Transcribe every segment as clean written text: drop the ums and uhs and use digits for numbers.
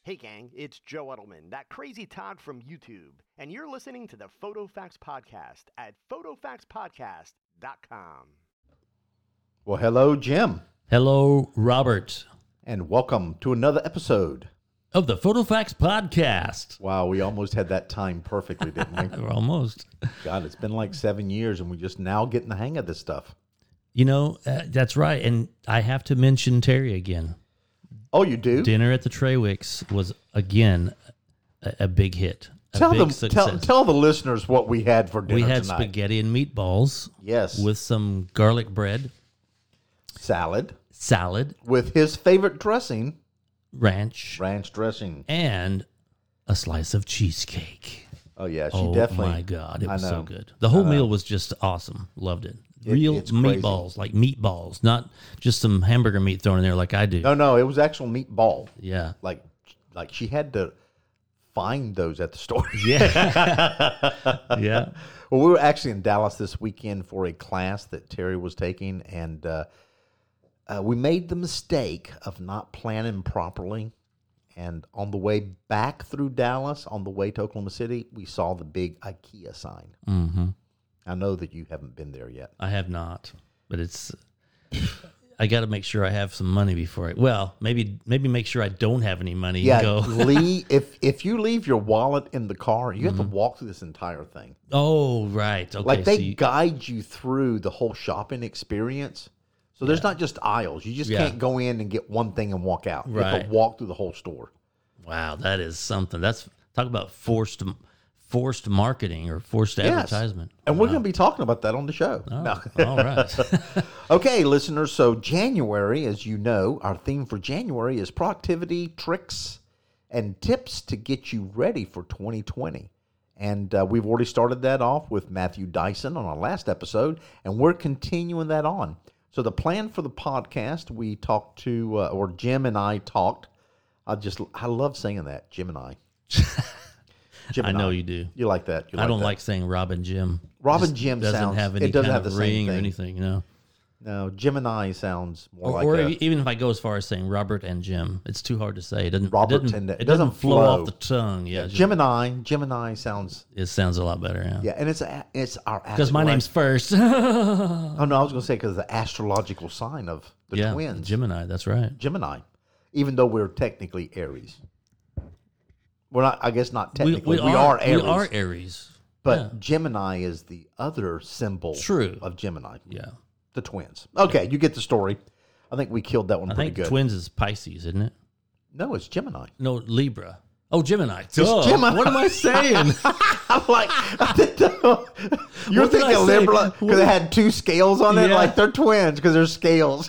Hey gang, it's Joe Edelman, that crazy Todd from YouTube, and you're listening to the PhotoFacts Podcast at PhotoFactsPodcast.com. Well, hello, Jim, Hello, Robert, and welcome to another episode. of the PhotoFacts Podcast. Wow, we almost had that time perfectly, didn't we? We're almost. God, it's been like 7 years, and we're just now getting the hang of this stuff. You know, that's right. And I have to mention Terry again. Oh, you do? Dinner at the Traywicks was, again, a big hit. Tell the listeners what we had for dinner We had tonight. spaghetti and meatballs. Yes. With some garlic bread, Salad salad, with his favorite dressing, ranch, dressing. and a slice of cheesecake. Oh, yeah, she Oh, definitely. my God. It I was know. so good. The whole meal was just awesome. Loved it. Real it's crazy. meatballs, like meatballs, not just some hamburger meat thrown in there like I do. No, it was actual meatball. Yeah. Like she had to find those at the store. Yeah. Yeah. Well, we were actually in Dallas this weekend for a class that Terry was taking, and we made the mistake of not planning properly. And on the way back through Dallas, on the way to Oklahoma City, we saw the big IKEA sign. Mm-hmm. I know that you haven't been there yet. I have not, but I got to make sure I have some money before maybe make sure I don't have any money. Yeah, And go. if you leave your wallet in the car, you have to walk through this entire thing. Oh, right. Okay. Like they guide you through the whole shopping experience. So there's not just aisles. You just can't go in and get one thing and walk out. You have Right. to walk through the whole store. Wow, that is something. Talk about forced marketing or forced advertisement. And we're going to be talking about that on the show. Oh, No. all right. Okay, listeners. So January, as you know, our theme for January is productivity, tricks, and tips to get you ready for 2020. And we've already started that off with Matthew Dyson on our last episode, and we're continuing that on. So the plan for the podcast, we talked to, or Jim and I talked. I love saying that, Jim and I. Jim I and know you do. You like that? You I don't that. like saying Rob and Jim. Rob Just and Jim doesn't sounds. have any It doesn't kind have the of same ring thing. or anything, you know. No, Gemini sounds more like Or a, even if I go as far as saying Robert and Jim, it's too hard to say. It doesn't. It It doesn't flow flow. off the tongue. Yeah, Gemini sounds. it sounds a lot better. Yeah. Yeah, and it's our Because my name's first. Oh no, I was going to say because the astrological sign of the twins, Gemini. That's right. Gemini. Even though we're technically Aries, we're not. I guess not technically. We are Aries. We are Aries. But yeah. Gemini is the other symbol True. of Gemini. Yeah. The twins. Okay, you get the story. I think we killed that one I pretty think good. twins is Pisces, isn't it? No, it's Gemini. No, Libra. Oh, Gemini. Gemini. What am I saying? I'm like, you're What did I thinking say? Libra because it had two scales on it. Yeah. Like they're twins because there's scales.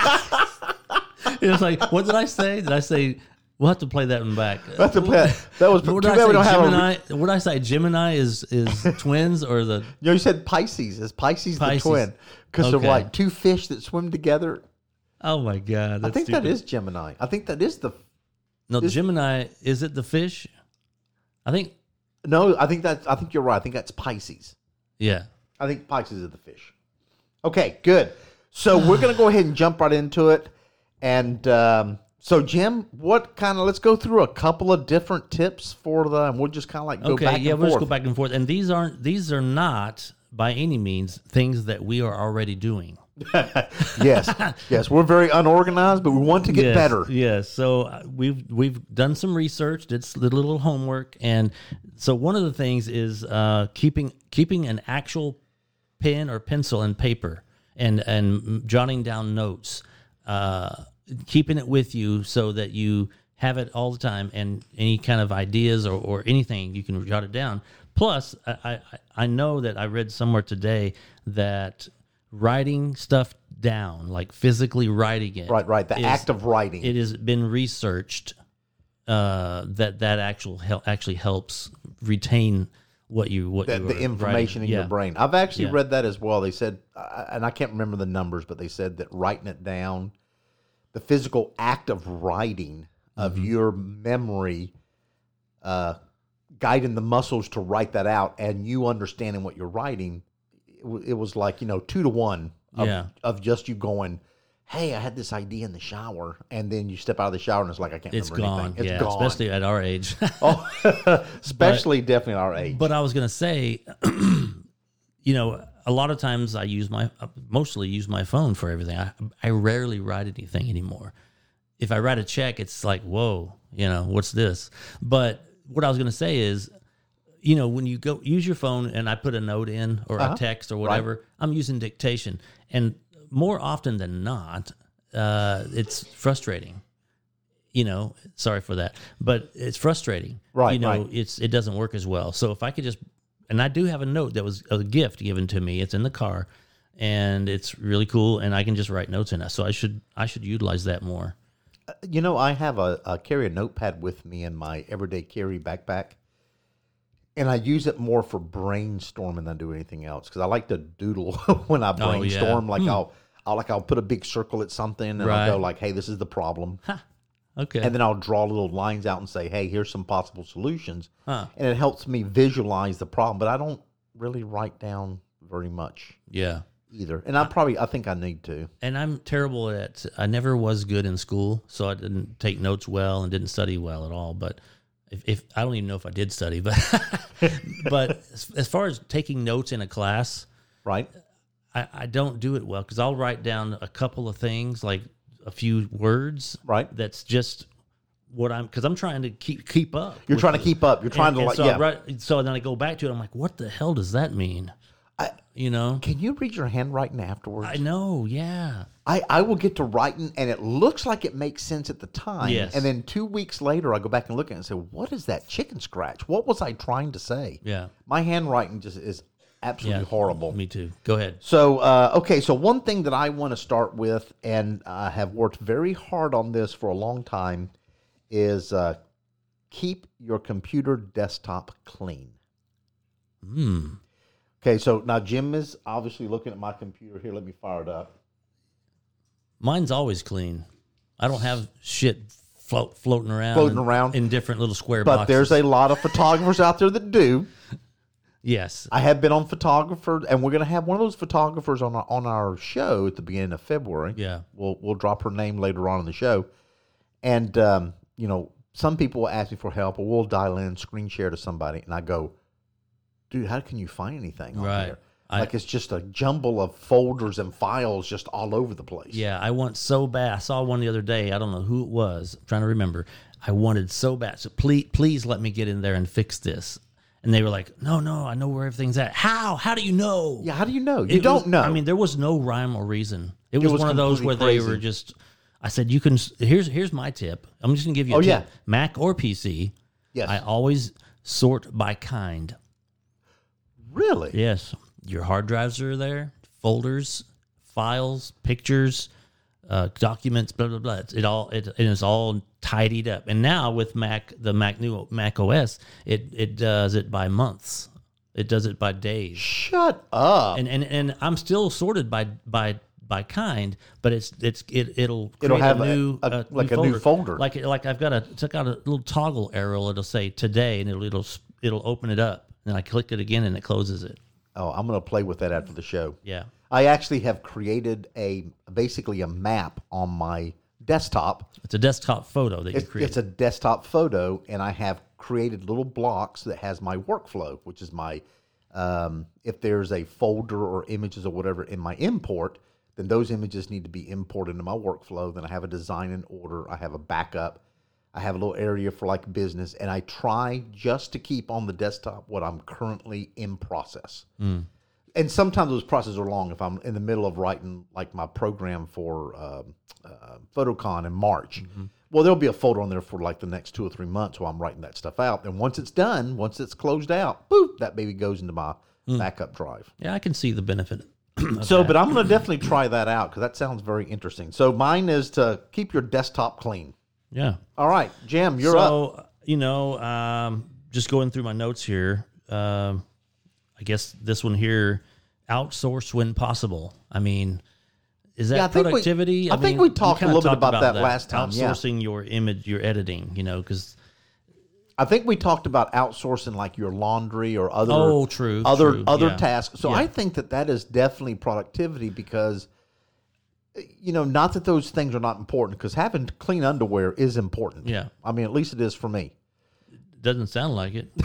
It was like, what did I say? Did I say? We'll have to play that one back. That's a pet. That was too What bad did I we say? don't have Gemini. What did I say? Gemini is twins or the? You said Pisces. Is Pisces the Pisces. twin? Because they're Okay. like two fish that swim together. Oh my God! That's I think stupid. that is Gemini. I think that is the. No, Gemini. Is it the fish? I think. No, I think you're right. I think that's Pisces. Yeah. I think Pisces is the fish. Okay, good. So we're going to go ahead and jump right into it. And so, Jim, let's go through a couple of different tips for and we'll just kind of like go back and we'll forth. just go back and forth. And these are not by any means things that we are already doing. Yes, we're very unorganized, but we want to get better. Yes. So we've done some research, did a little homework, and so one of the things is keeping an actual pen or pencil and paper and jotting down notes, keeping it with you so that you have it all the time, and any kind of ideas or anything you can jot it down. Plus, I know that I read somewhere today that writing stuff down, like physically writing it, Right. The act of writing. it has been researched that actually helps retain the information in your brain. I've actually read that as well. They said, and I can't remember the numbers, but they said that writing it down, the physical act of writing of your memory, guiding the muscles to write that out, and you understanding what you're writing, it was like 2 to 1 of just you going, hey, I had this idea in the shower, and then you step out of the shower and it's like, I can't It's remember gone. anything. It's Yeah, gone. especially at our age. Oh, especially definitely our age. But I was going to say, a lot of times I mostly use my phone for everything. I rarely write anything anymore. If I write a check, it's like, whoa, what's this? But what I was going to say is, when you go use your phone and I put a note in or a text or whatever, I'm using dictation. And more often than not, it's frustrating. Sorry for that, but it's frustrating. Right, right. It doesn't work as well. So if I could just, and I do have a note that was a gift given to me. It's in the car, and it's really cool, and I can just write notes in it. So I should utilize that more. I have I carry a notepad with me in my everyday carry backpack, and I use it more for brainstorming than I do anything else because I like to doodle when I brainstorm. Like I'll put a big circle at something and I'll go like, hey, this is the problem. Okay. And then I'll draw little lines out and say, hey, here's some possible solutions. Huh. And it helps me visualize the problem, but I don't really write down very much Yeah. either. And I think I need to. And I'm terrible I never was good in school, so I didn't take notes well and didn't study well at all. But if I don't even know if I did study, but but as far as taking notes in a class, Right? I don't do it well because I'll write down a couple of things, like a few words. Right. That's just what because I'm trying to keep up. You're trying to keep up. You're trying to so then I go back to it. I'm like, what the hell does that mean? Can you read your handwriting afterwards? I know. Yeah. I will get to writing, and it looks like it makes sense at the time. Yes. And then 2 weeks later, I go back and look at it and say, what is that chicken scratch? What was I trying to say? Yeah. My handwriting just is absolutely horrible. Me too. Go ahead. So, so one thing that I want to start with, and I have worked very hard on this for a long time, is keep your computer desktop clean. Okay, so now Jim is obviously looking at my computer here. Let me fire it up. Mine's always clean. I don't have shit floating around in different little square boxes. But there's a lot of photographers out there that do. Yes. I have been on photographer, and we're going to have one of those photographers on our show at the beginning of February. Yeah. We'll drop her name later on in the show. And, some people will ask me for help, or we'll dial in, screen share to somebody, and I go, dude, how can you find anything on Right. here? Like it's just a jumble of folders and files just all over the place. Yeah, I want so bad. I saw one the other day. I don't know who it was. I'm trying to remember. I wanted so bad. So please let me get in there and fix this. And they were like, no, I know where everything's at. How? How do you know? Yeah, how do you know? You don't know. I mean, there was no rhyme or reason. It was one of those where completely they were crazy. just, I said, you can, here's my tip. I'm just going to give you a tip. yeah. Mac or PC. Yes. I always sort by kind. Really? Yes. Your hard drives are there, folders, files, pictures, documents, blah, blah, blah. It is all tidied up. And now with new Mac OS, it does it by months. It does it by days. Shut up. And I'm still sorted by kind, but it'll create have a new new folder. Like I've took out a little toggle arrow. It'll say today, and it'll open it up. And I click it again, and it closes it. Oh, I'm going to play with that after the show. Yeah. I actually have created basically a map on my desktop. It's a desktop photo that you create. It's a desktop photo, and I have created little blocks that has my workflow, which is my, if there's a folder or images or whatever in my import, then those images need to be imported into my workflow. Then I have a design and order. I have a backup. I have a little area for like business, and I try just to keep on the desktop what I'm currently in process. And sometimes those processes are long. If I'm in the middle of writing like my program for PhotoCon in March, well, there'll be a folder on there for like the next 2 or 3 months while I'm writing that stuff out. And once it's done, once it's closed out, boop, that baby goes into my backup drive. Yeah, I can see the benefit. But I'm going to definitely try that out because that sounds very interesting. So mine is to keep your desktop clean. Yeah. All right, Jim, you're up. So, just going through my notes here, I guess this one here, outsource when possible. I mean, is that productivity? I think we talked a little bit about that last time. Outsourcing your image, your editing, because I think we talked about outsourcing like your laundry or other other tasks. So I think that is definitely productivity because not that those things are not important, because having clean underwear is important. Yeah. I mean, at least it is for me. Doesn't sound like it.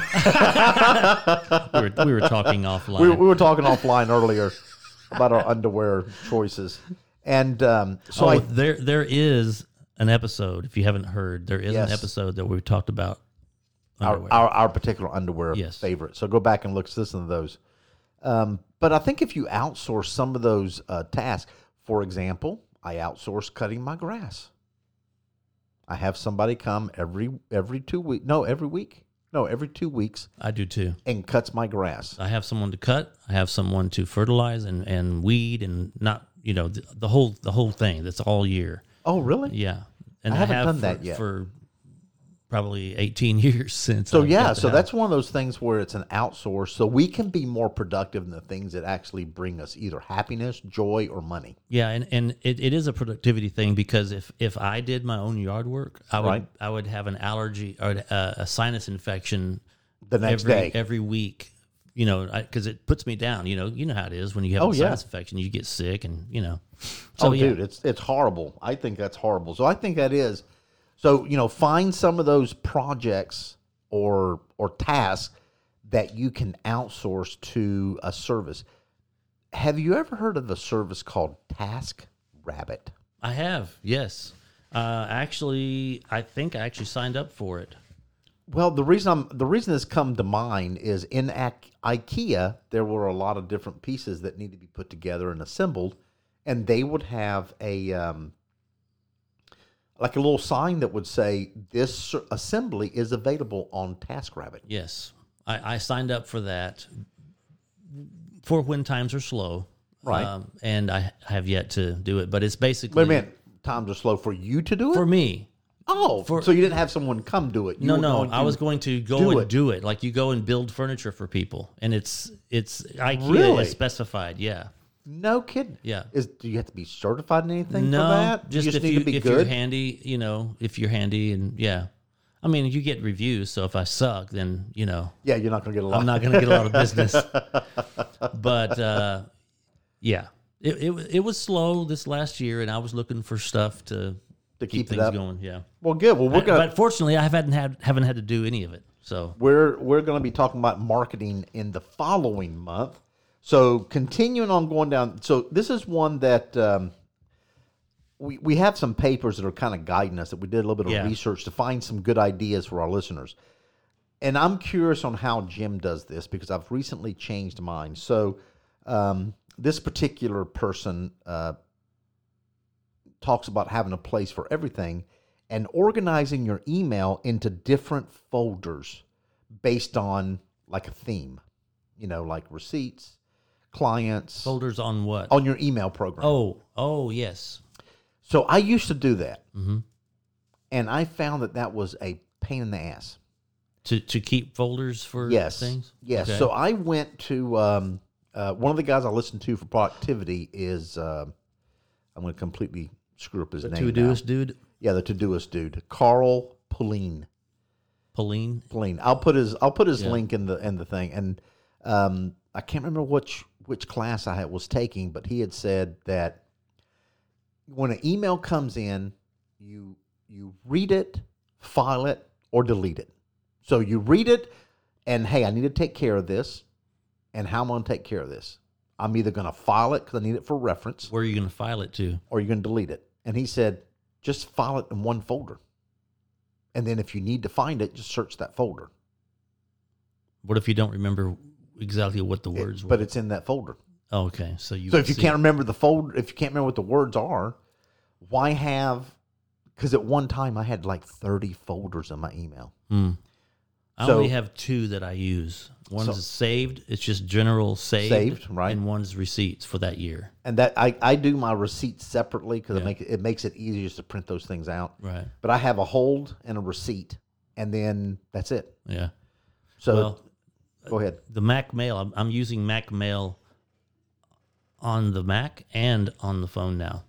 we were talking offline. We were talking offline earlier about our underwear choices. And there is an episode, if you haven't heard, there is an episode that we talked about underwear. Our particular underwear favorite. So go back and listen to those. But I think if you outsource some of those tasks, for example, I outsource cutting my grass. I have somebody come every 2 weeks. No, every week. No, every 2 weeks. I do too. And cuts my grass. I have someone to cut. I have someone to fertilize and weed and not, the whole thing. That's all year. Oh, really? Yeah. And I haven't done that yet. For probably 18 years since. So that's one of those things where it's an outsource, so we can be more productive in the things that actually bring us either happiness, joy, or money. Yeah, and it is a productivity thing, because if I did my own yard work, I would have an allergy or a sinus infection the next day every week. Because it puts me down. You know how it is when you have a sinus infection, you get sick, and So, dude, it's horrible. I think that's horrible. So I think that is. So, find some of those projects or tasks that you can outsource to a service. Have you ever heard of a service called TaskRabbit? I have, yes. Actually, I think I actually signed up for it. Well, the reason this come to mind is in IKEA, there were a lot of different pieces that need to be put together and assembled, and they would have like a little sign that would say, this assembly is available on TaskRabbit. Yes. I signed up for that for when times are slow. Right. And I have yet to do it, but it's basically... Wait a minute. Times are slow for you to do it? For me. Oh, so you didn't have someone come do it? No. I was going to go and do it. Like you go and build furniture for people. And it's IKEA is specified, yeah. No kidding. Yeah. Do you have to be certified in anything for that? Just you if need to be if good? you're handy, if you're handy, and yeah. I mean, you get reviews, so if I suck, then, Yeah, you're not going to get a lot. I'm not going to get a lot of business. But, yeah. It was slow this last year, and I was looking for stuff to keep things going, yeah. Well, good. Well, But fortunately, I haven't had to do any of it, so. We're going to be talking about marketing in the following month. So continuing on going down, so this is one that we have some papers that are kind of guiding us, that we did a little bit of research to find some good ideas for our listeners. And I'm curious on how Jim does this, because I've recently changed mine. So this particular person talks about having a place for everything and organizing your email into different folders based on like a theme, like receipts, clients. Folders on what? On your email program. Oh, yes. So I used to do that. Mm-hmm. And I found that was a pain in the ass. To keep folders for things? Yes. Okay. So I went to, one of the guys I listen to for productivity is, I'm going to completely screw up his name. The Todoist dude? Yeah, the Todoist dude. Carl Pullein. Pullein? I'll put his link in the thing. And I can't remember which class I was taking, but he had said that when an email comes in, you read it, file it, or delete it. So you read it, and hey, I need to take care of this, and how am I going to take care of this? I'm either going to file it because I need it for reference. Where are you going to file it to? Or you're going to delete it. And he said, just file it in one folder. And then if you need to find it, just search that folder. What if you don't remember exactly what the words were? But it's in that folder. Oh, okay. So if you can't remember the folder, if you can't remember what the words are, why have... Because at one time I had like 30 folders in my email. I only have 2 that I use. One's saved. It's just general saved, right? And one's receipts for that year. And that I do my receipts separately because it makes it easier just to print those things out. Right. But I have a hold and a receipt, and then that's it. Yeah. So go ahead. The Mac Mail. I'm using Mac Mail on the Mac and on the phone now.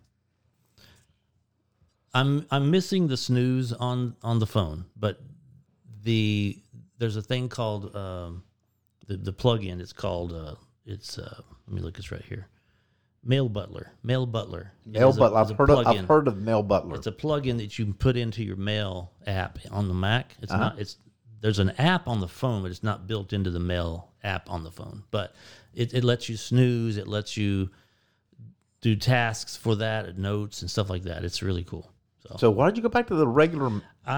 I'm missing the snooze on the phone, but there's a thing called the plugin. It's called let me look. It's right here. Mail Butler. Mail Butler. Mail is Butler. is I've plugin. heard of Mail Butler. It's a plugin that you can put into your Mail app on the Mac. It's not. There's an app on the phone, but it's not built into the Mail app on the phone. But it lets you snooze. It lets you do tasks for that, notes and stuff like that. It's really cool. So why did you go back to the regular?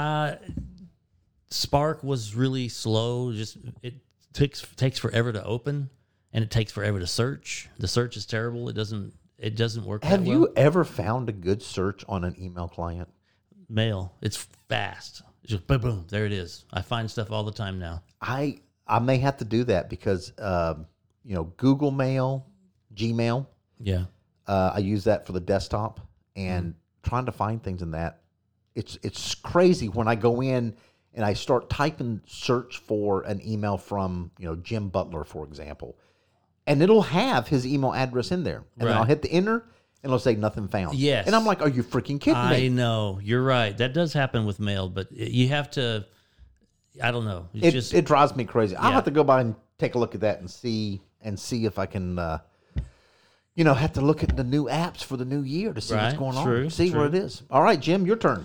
Spark was really slow. Just it takes forever to open, and it takes forever to search. The search is terrible. It doesn't work. Have that well. you ever found a good search on an email client? Mail? It's fast. It's just boom, boom. There it is. I find stuff all the time now. I may have to do that because Google Mail, Gmail. Yeah. I use that for the desktop, and trying to find things in that, it's crazy when I go in and I start typing search for an email from Jim Butler, for example, and it'll have his email address in there, and then I'll hit the enter, and it'll say nothing found. Yes, and I'm like, are you freaking kidding me? I know, you're right. That does happen with mail, but you have to. I don't know. It drives me crazy. I'll have to go by and take a look at that and see if I can. Have to look at the new apps for the new year to see what's going on. See where it is. All right, Jim, your turn.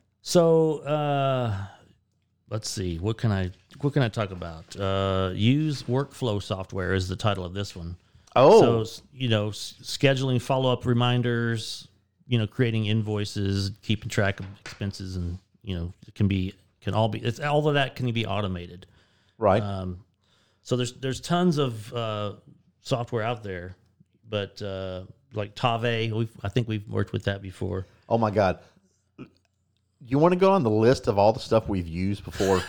So let's see. What can I talk about? Use workflow software is the title of this one. Oh, so scheduling follow-up reminders. Creating invoices, keeping track of expenses, and all of that can be automated. Right. So there's tons of software out there. But like Tave, I think we've worked with that before. Oh my God! You want to go on the list of all the stuff we've used before?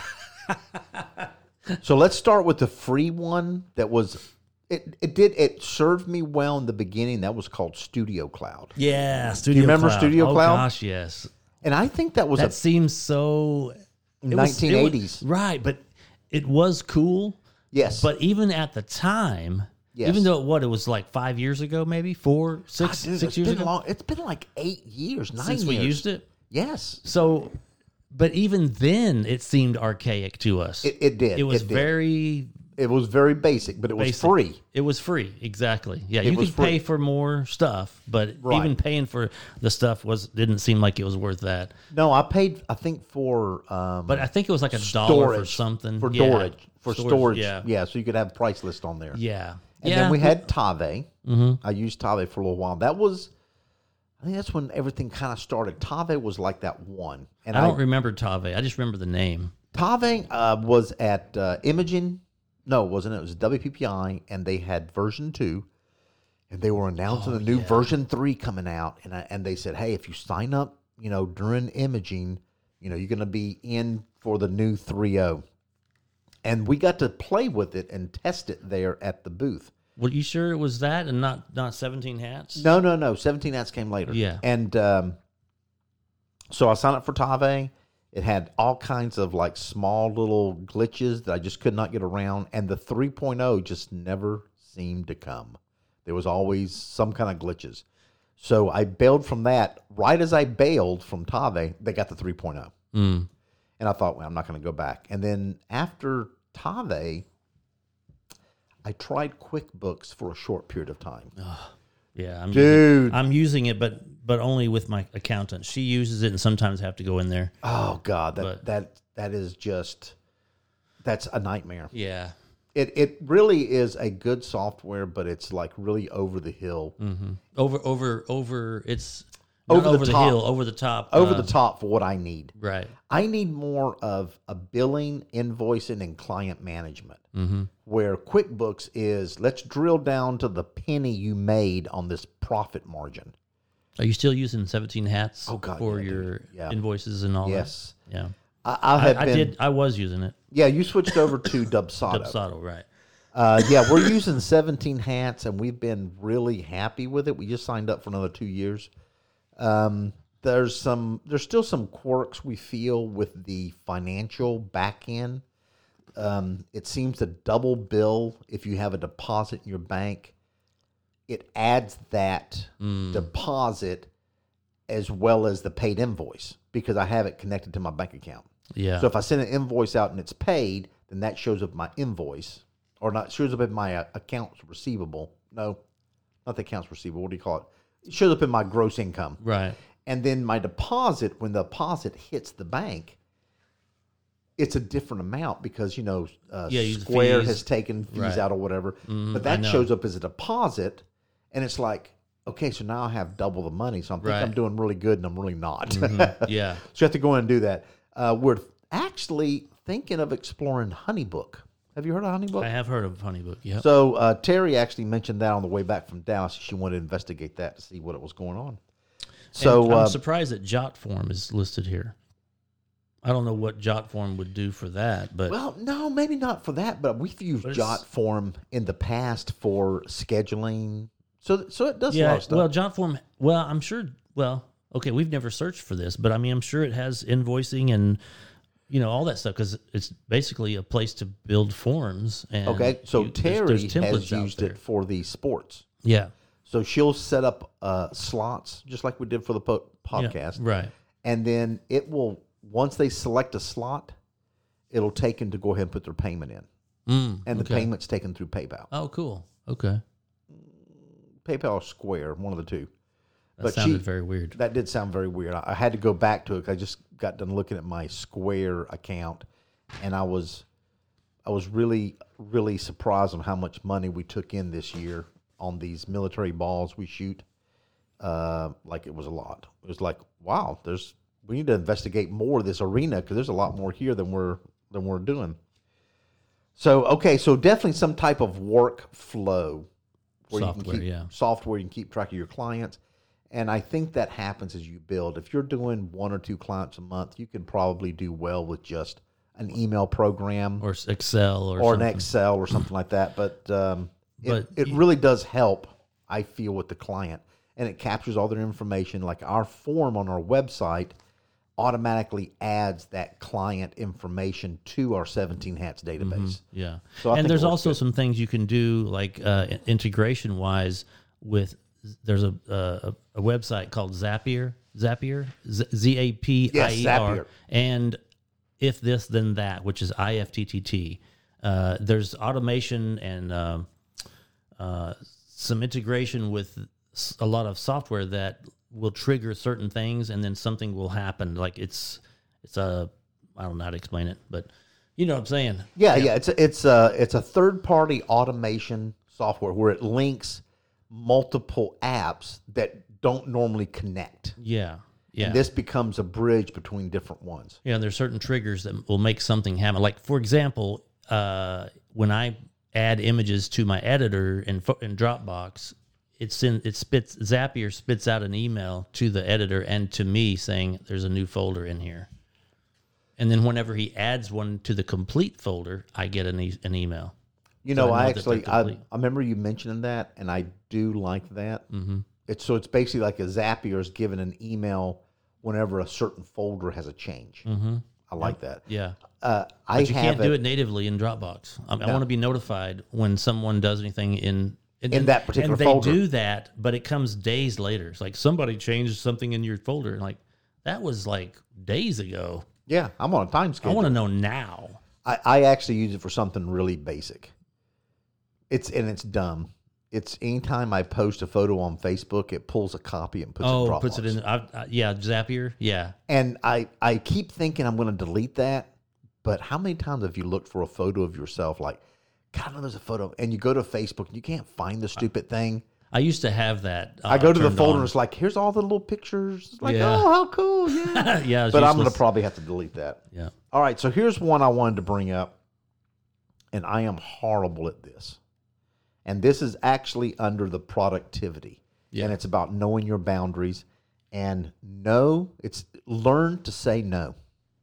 So let's start with the free one that was. It served me well in the beginning. That was called Studio Cloud. Yeah, Studio Cloud. Do you remember Studio Cloud? Oh gosh, yes. And I think that seems so 1980s, right? But it was cool. Yes. But even at the time. Yes. Even though it was like 5 years ago, maybe 6 years ago. It's been like 8 years, 9 since years. we used it. Yes. So, but even then, it seemed archaic to us. It did. It was very. It was very basic, but it was free. It was free, exactly. Yeah, you could pay for more stuff, but even paying for the stuff didn't seem like it was worth that. No, I paid. I think for. But I think it was like $1 for something for storage. For storage, yeah. So you could have a price list on there. Yeah. And then we had Tave. Mm-hmm. I used Tave for a little while. I think that's when everything kind of started. Tave was like that one. And I don't remember Tave. I just remember the name. Tave was at Imaging. No, it wasn't. It was WPPI, and they had version 2. And they were announcing a new version 3 coming out. And they said, hey, if you sign up, during Imaging, you're going to be in for the new 3.0. And we got to play with it and test it there at the booth. Were you sure it was that and not 17 Hats? No. 17 Hats came later. Yeah. And so I signed up for Tave. It had all kinds of like small little glitches that I just could not get around. And the 3.0 just never seemed to come. There was always some kind of glitches. So I bailed from that. Right as I bailed from Tave, they got the 3.0. Mm. And I thought, well, I'm not going to go back. And then after Tave, I tried QuickBooks for a short period of time. Yeah, I'm using it, but only with my accountant. She uses it, and sometimes I have to go in there. Oh God, that is just that's a nightmare. Yeah, it really is a good software, but it's like really over the hill. Mm-hmm. Over. It's not over the hill, over the top. Over the top for what I need. Right. I need more of a billing, invoicing, and client management. Mm-hmm. Where QuickBooks is, let's drill down to the penny you made on this profit margin. Are you still using 17 Hats for your invoices and all that? Yes. Yeah. I was using it. Yeah, you switched over to Dubsado. Dubsado, right. We're using 17 Hats, and we've been really happy with it. We just signed up for another 2 years. There's still some quirks we feel with the financial back end. It seems to double bill if you have a deposit in your bank. It adds that deposit as well as the paid invoice because I have it connected to my bank account. Yeah. So if I send an invoice out and it's paid, then that shows up my invoice, or not shows up in my accounts receivable. No, not the accounts receivable. What do you call it? It shows up in my gross income. Right. And then my deposit, when the deposit hits the bank, it's a different amount because, Square fees. has taken fees out or whatever. But I that know. shows up as a deposit, and it's like, okay, so now I have double the money. So I'm thinking I'm doing really good, and I'm really not. Yeah. So you have to go in and do that. We're actually thinking of exploring HoneyBook. Have you heard of HoneyBook? I have heard of HoneyBook. Yeah. So Terry actually mentioned that on the way back from Dallas. She wanted to investigate that to see what was going on. So I'm surprised that JotForm is listed here. I don't know what JotForm would do for that, but well, no, maybe not for that, but we've used JotForm in the past for scheduling. So it does a lot of stuff. Well, JotForm. Well, I'm sure. Well, okay, we've never searched for this, but I mean, I'm sure it has invoicing and all that stuff because it's basically a place to build forms. And okay, so Terry there's has templates out used there. it for the sports. Yeah. So she'll set up slots just like we did for the podcast, Right. and then it will. Once they select a slot, it'll take them to go ahead and put their payment in. And the payment's taken through PayPal. Oh, cool. Okay. PayPal or Square, one of the two. That sounded very weird. That did sound very weird. I had to go back to it 'cause I just got done looking at my Square account, and I was really, really surprised on how much money we took in this year on these military balls we shoot. Like it was a lot. It was like, wow, we need to investigate more of this arena because there's a lot more here than we're doing. So definitely some type of workflow where Software, you can keep software, you can keep track of your clients. And I think that happens as you build. If you're doing 1 or 2 clients a month, you can probably do well with just an email program Or Excel or an something. Excel or something like that. But it really does help, I feel, with the client. And it captures all their information. Like our form on our website automatically adds that client information to our 17 Hats database. Yeah. So I think there's it works also good. some things you can do like integration wise with there's a website called Zapier, Zapier, Zapier, Yes, Zapier. and If This Then That, which is IFTTT. There's automation and some integration with a lot of software that will trigger certain things, and then something will happen. Like it's a I don't know how to explain it, but you know what I'm saying. Yeah. It's a third-party automation software where it links multiple apps that don't normally connect. Yeah. Yeah. And this becomes a bridge between different ones. Yeah, and there's certain triggers that will make something happen. Like, for example, when I add images to my editor in Dropbox, Zapier spits out an email to the editor and to me saying there's a new folder in here. And then whenever he adds one to the complete folder, I get an email. You So know, I know I that they're actually I complete. remember you mentioning that, and I do like that. Mm-hmm. It's basically like a Zapier is giving an email whenever a certain folder has a change. Mm-hmm. I like that. Yeah. I But you can't do it natively in Dropbox. I want to be notified when someone does anything in that particular and they folder. do that, but it comes days later. It's like somebody changed something in your folder. Like that was like days ago. Yeah, I'm on a time I schedule. want to know now. I actually use it for something really basic. It's dumb. It's anytime I post a photo on Facebook, it pulls a copy and puts it in Dropbox. Puts it in. Yeah, Zapier. Yeah. And I keep thinking I'm going to delete that, but how many times have you looked for a photo of yourself like, God, I know there's a photo, and you go to Facebook and you can't find the stupid thing. I used to have that. I go to the turned folder on. and it's like, here's all the little pictures. It's like, Yeah. oh, how cool, yeah. Yeah, it's But I'm going to useless. probably have to delete that. Yeah. All right, so here's one I wanted to bring up, and I am horrible at this. And this is actually under the productivity. Yeah. And it's about knowing your boundaries. And it's learn to say no.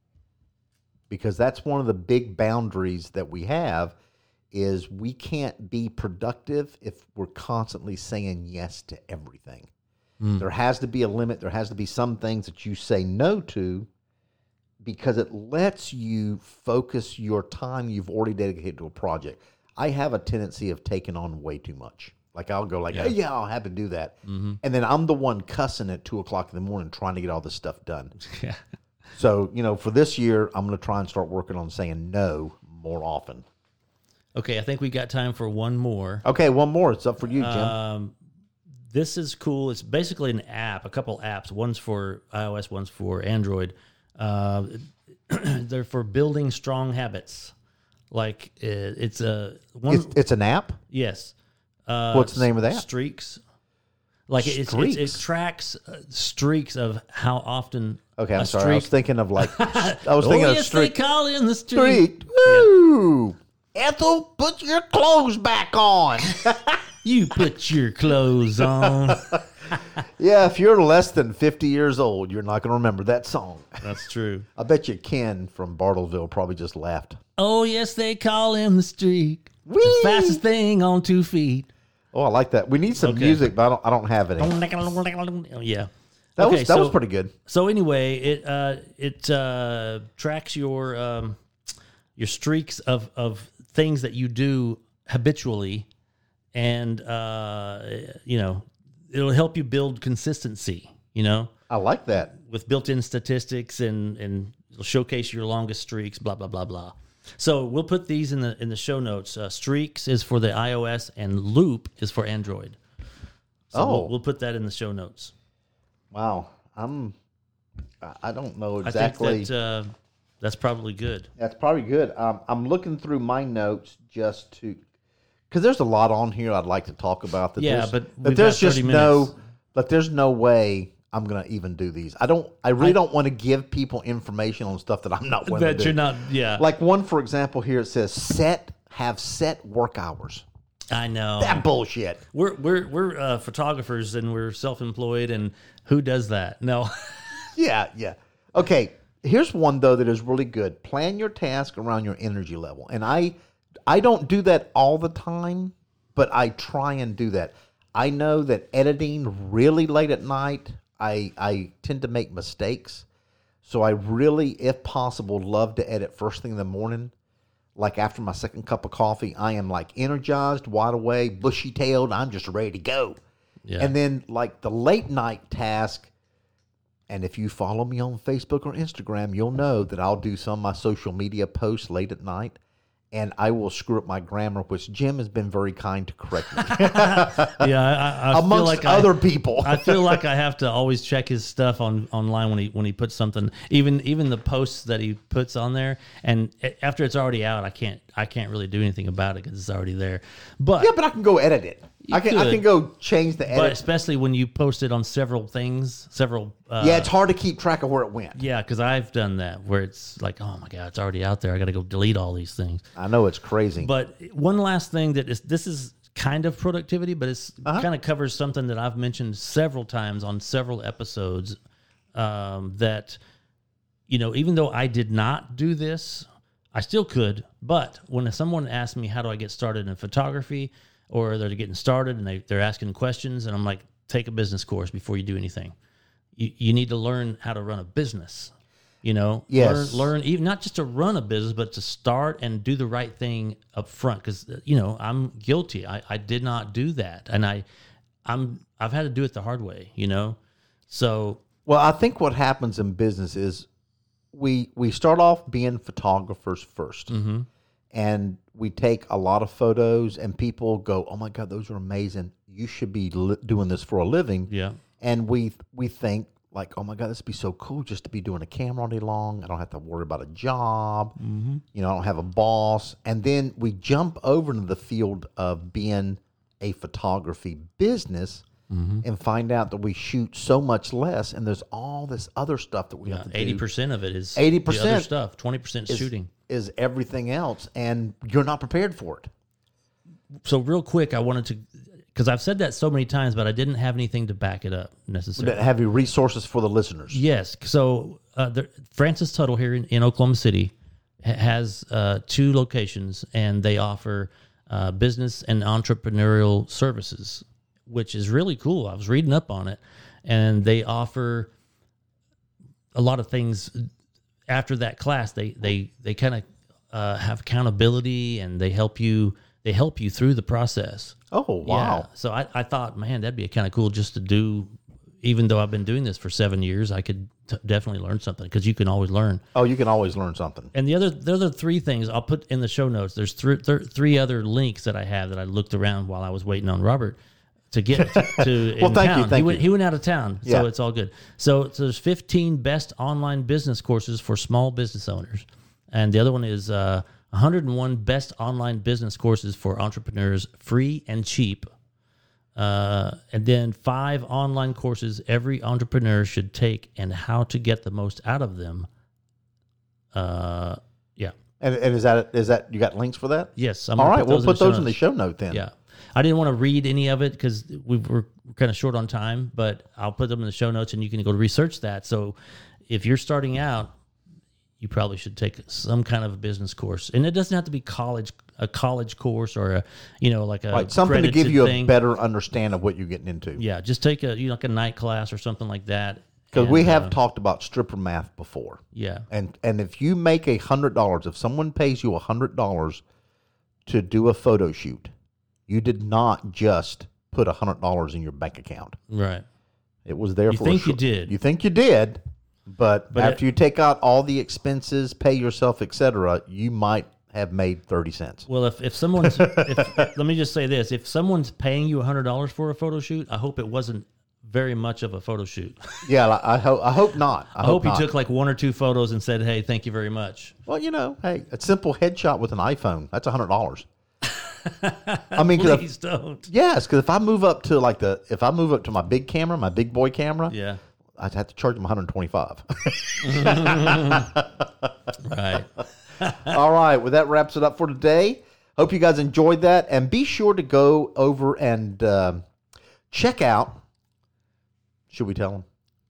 Because that's one of the big boundaries that we have is we can't be productive if we're constantly saying yes to everything. There has to be a limit. There has to be some things that you say no to because it lets you focus your time you've already dedicated to a project. I have a tendency of taking on way too much. Like I'll go like, Yeah. hey, yeah, I'll have to do that. And then I'm the one cussing at 2:00 in the morning trying to get all this stuff done. Yeah. So, for this year, I'm going to try and start working on saying no more often. Okay, I think we got time for one more. Okay, one more. It's up for you, Jim. this is cool. It's basically an app, a couple apps. One's for iOS, one's for Android. They're for building strong habits. Like it's a one. It's an app. Yes. What's the name of that? Streaks. Like it tracks streaks of how often. Okay, I'm a sorry. streak- I was thinking of like I was thinking of yes, streak. they call in the streak. Streak. Woo! Ethel, put your clothes back on. You put your clothes on. Yeah, if you're less than 50 years old, you're not going to remember that song. That's true. I bet you Ken from Bartlesville probably just laughed. Oh yes, they call him the streak. The Whee! fastest thing on 2 feet. Oh, I like that. We need some Okay. music, but I don't have any. Yeah. That Okay, was pretty good. So anyway, it tracks your streaks of things that you do habitually, and it'll help you build consistency. I like that. With built-in statistics and it'll showcase your longest streaks. Blah blah blah blah. So we'll put these in the show notes. Streaks is for the iOS and Loop is for Android. So we'll put that in the show notes. Wow. I don't know exactly. I think that's probably good. That's probably good. I'm looking through my notes just to, because there's a lot on here I'd like to talk about. But there's just there's no way I'm gonna even do these. I really don't want to give people information on stuff that I'm not willing to do. That you're not. Yeah. Like one, for example, here it says have set work hours. I know That bullshit. We're photographers and we're self-employed, and who does that? No. Yeah. Okay, here's one though that is really good. Plan your task around your energy level. And I don't do that all the time, but I try and do that. I know that editing really late at night, I tend to make mistakes. So I really, if possible, love to edit first thing in the morning. Like after my second cup of coffee, I am like energized, wide awake, bushy-tailed. I'm just ready to go. Yeah. And then like the late night task, and if you follow me on Facebook or Instagram, you'll know that I'll do some of my social media posts late at night, and I will screw up my grammar, which Jim has been very kind to correct me. Yeah, I Amongst feel like other people. I feel like I have to always check his stuff online when he puts something, even the posts that he puts on there, and after it's already out, I can't really do anything about it because it's already there. But Yeah, but I can go edit it. I can go change the edit. But especially when you post it on several things, yeah, it's hard to keep track of where it went. Yeah, because I've done that where it's like, oh my god, it's already out there. I got to go delete all these things. I know it's crazy. But one last thing this is kind of productivity, but it's kind of covers something that I've mentioned several times on several episodes. That even though I did not do this, I still could. But when someone asks me how do I get started in photography, or they're getting started and they're asking questions, and I'm like, take a business course before you do anything. You need to learn how to run a business. Yes. Learn even not just to run a business, but to start and do the right thing up front. Because I'm guilty. I did not do that, and I've had to do it the hard way. So well, I think what happens in business is we start off being photographers first, and we take a lot of photos, and people go, "Oh my God, those are amazing! You should be doing this for a living." Yeah. And we think like, "Oh my God, this would be so cool just to be doing a camera all day long. I don't have to worry about a job. I don't have a boss." And then we jump over into the field of being a photography business and find out that we shoot so much less, and there's all this other stuff that we have to do. 80% of it is 80% the other stuff. 20% is shooting. Is everything else, and you're not prepared for it. So real quick, I wanted to, because I've said that so many times, but I didn't have anything to back it up necessarily. Have you resources for the listeners? Yes. So Francis Tuttle here in Oklahoma City has 2 locations, and they offer business and entrepreneurial services, which is really cool. I was reading up on it, and they offer a lot of things. After that class, they kind of have accountability, and they help you through the process. Oh, wow. Yeah. So I thought, man, that'd be kind of cool just to do. Even though I've been doing this for 7 years, I could definitely learn something, because you can always learn. Oh, you can always learn something. And the other 3 things I'll put in the show notes. There's 3 other links that I have that I looked around while I was waiting on Robert to get to Well, in thank you, town. thank you. He went out of town, Yeah. so it's all good. So there's 15 best online business courses for small business owners, and the other one is 101 best online business courses for entrepreneurs, free and cheap. And then 5 online courses every entrepreneur should take and how to get the most out of them. Yeah. And is that you got links for that? Yes. All right, we'll put those in the show note then. Yeah. I didn't want to read any of it because we were kind of short on time, but I'll put them in the show notes and you can go research that. So if you're starting out, you probably should take some kind of a business course. And it doesn't have to be a college course or a Right, something to give you thing. a better understanding of what you're getting into. Yeah, just take like a night class or something like that. Because And, we have talked about stripper math before. Yeah. And if you make $100, if someone pays you $100 to do a photo shoot, you did not just put $100 in your bank account. Right. It was there You for think you did. You think you did, but after it- you take out all the expenses, pay yourself, etc., you might have made 30 cents. Well, if someone's, let me just say this: if someone's paying you $100 for a photo shoot, I hope it wasn't very much of a photo shoot. Yeah, I hope not. I hope not. he took like 1 or 2 photos and said, "Hey, thank you very much." Well, hey, a simple headshot with an iPhone, that's $100. I mean, 'cause Please don't. yes, because if I move up to my big camera, my big boy camera, Yeah. I'd have to charge them $125. Right. All right, well, that wraps it up for today. Hope you guys enjoyed that, and be sure to go over and check out. Should we tell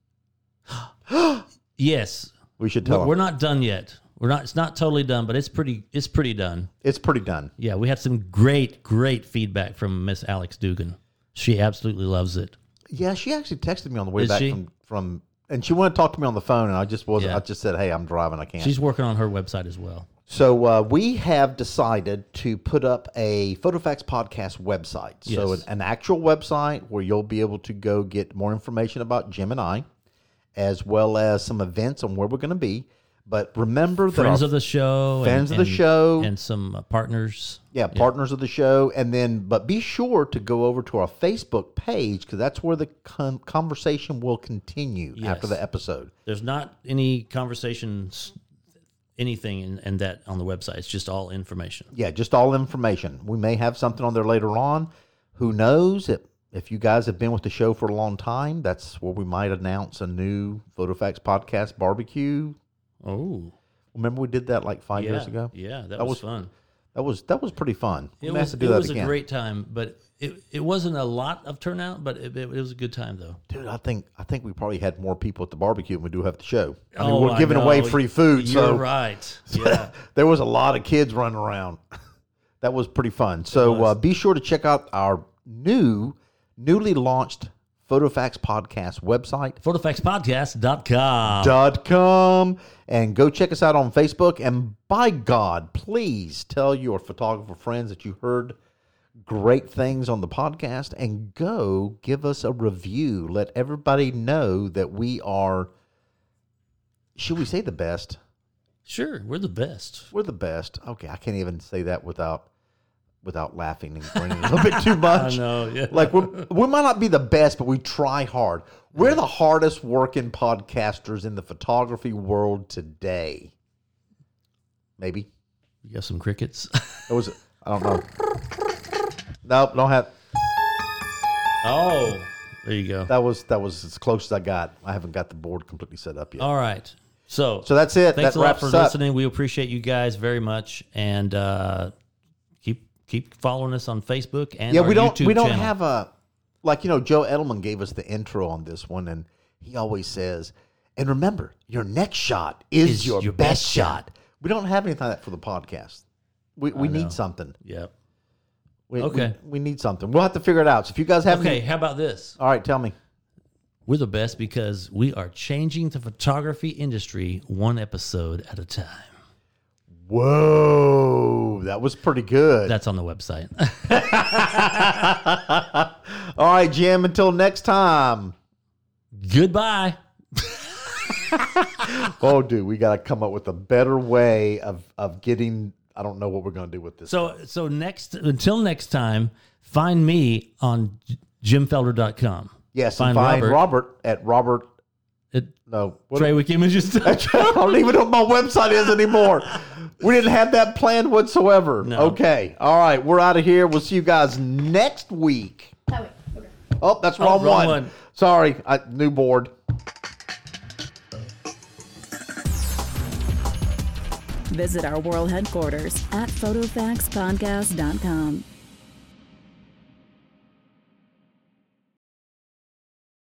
them? Yes. We should tell We're them. not done yet. We're not. It's not totally done, but it's pretty done. It's pretty done. Yeah, we had some great feedback from Miss Alex Dugan. She absolutely loves it. Yeah, she actually texted me on the way Did back she? from, and she wanted to talk to me on the phone, and I just wasn't. Yeah. I just said, "Hey, I'm driving. I can't." She's working on her website as well. So we have decided to put up a PhotoFacts podcast website. So Yes. an actual website where you'll be able to go get more information about Jim and I, as well as some events on where we're going to be. But remember that Friends our of the show. Friends of the show. And some partners. partners of the show, and then but be sure to go over to our Facebook page because that's where the conversation will continue after Yes. the episode. There's not any conversations, anything in that on the website. It's just all information. Yeah, just all information. We may have something on there later on. Who knows? If you guys have been with the show for a long time, that's where we might announce a new PhotoFacts podcast barbecue. Oh, Remember we did that like 5 years ago? Yeah, that That was was fun. That was pretty fun. We It may have was, to do it that was again. a great time, but it wasn't a lot of turnout, but it was a good time though. Dude, I think we probably had more people at the barbecue than we do have the show. I mean, Oh, we're giving I away know. free food, You're so right. Yeah. there was a lot of kids running around. That was pretty fun. So be sure to check out our newly launched PhotoFacts podcast website. PhotoFactsPodcast.com. .com, and go check us out on Facebook. And by God, please tell your photographer friends that you heard great things on the podcast, and go give us a review. Let everybody know that we are, should we say the best? Sure, we're the best. We're the best. Okay, I can't even say that without laughing and grinning a little bit too much. I know, yeah. Like we might not be the best, but we try hard. We're the hardest working podcasters in the photography world today. Maybe. You got some crickets. It was, I don't know. Nope, don't have. Oh, there you go. That was as close as I got. I haven't got the board completely set up yet. All right. So So that's it. thanks That a lot wraps for us up. listening. We appreciate you guys very much, and keep following us on Facebook and Yeah, our we don't YouTube channel. have a, like, Joe Edelman gave us the intro on this one, and he always says, and remember, your next shot is your best shot. We don't have anything like that for the podcast. We know. need something. Yep. We need something. We'll have to figure it out. So if you guys have Okay, any, how about this? all right, tell me. We're the best because we are changing the photography industry one episode at a time. Whoa, that was pretty good. That's on the website. All right, Jim, until next time. Goodbye. Oh, dude, we got to come up with a better way of getting, I don't know what we're going to do with this. So until next time, find me on JimFelder.com. Yes, find Robert at Robert. Trawick Images. I don't even know what my website is anymore. We didn't have that planned whatsoever. No. Okay. All right. We're out of here. We'll see you guys next week. Oh, wait. Okay. Oh, that's wrong one. Sorry. New board. Visit our world headquarters at photofaxpodcast.com.